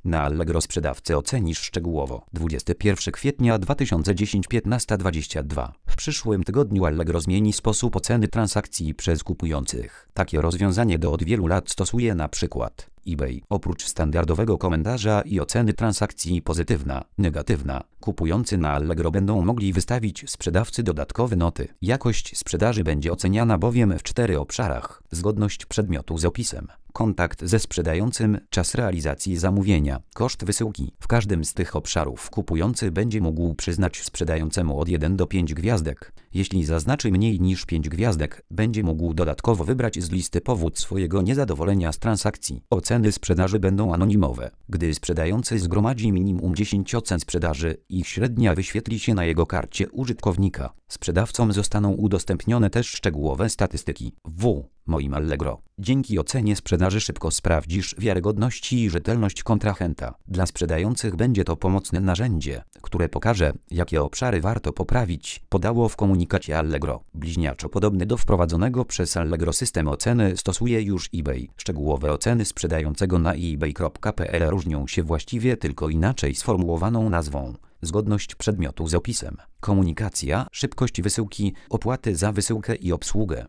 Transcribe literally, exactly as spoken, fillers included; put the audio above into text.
Na Allegro sprzedawcę ocenisz szczegółowo. dwudziestego pierwszego kwietnia dwa tysiące dziesiątego piętnasta dwadzieścia dwa. W przyszłym tygodniu Allegro zmieni sposób oceny transakcji przez kupujących. Takie rozwiązanie do od wielu lat stosuje na przykład eBay. Oprócz standardowego komentarza i oceny transakcji pozytywna, negatywna, kupujący na Allegro będą mogli wystawić sprzedawcy dodatkowe noty. Jakość sprzedaży będzie oceniana bowiem w czterech obszarach: zgodność przedmiotu z opisem, kontakt ze sprzedającym, czas realizacji zamówienia, koszt wysyłki. W każdym z tych obszarów kupujący będzie mógł przyznać sprzedającemu od jeden do pięciu gwiazdek. Jeśli zaznaczy mniej niż pięć gwiazdek, będzie mógł dodatkowo wybrać z listy powód swojego niezadowolenia z transakcji. Oceny sprzedaży będą anonimowe. Gdy sprzedający zgromadzi minimum dziesięć ocen sprzedaży, ich średnia wyświetli się na jego karcie użytkownika. Sprzedawcom zostaną udostępnione też szczegółowe statystyki. W moim Allegro. Dzięki ocenie sprzedaży szybko sprawdzisz wiarygodność i rzetelność kontrahenta. Dla sprzedających będzie to pomocne narzędzie, które pokaże, jakie obszary warto poprawić, podało w komunikacie Allegro. Bliźniaczo podobny do wprowadzonego przez Allegro system oceny stosuje już eBay. Szczegółowe oceny sprzedającego na ebay kropka p l różnią się właściwie tylko inaczej sformułowaną nazwą. Zgodność przedmiotu z opisem, komunikacja, szybkość wysyłki, opłaty za wysyłkę i obsługę.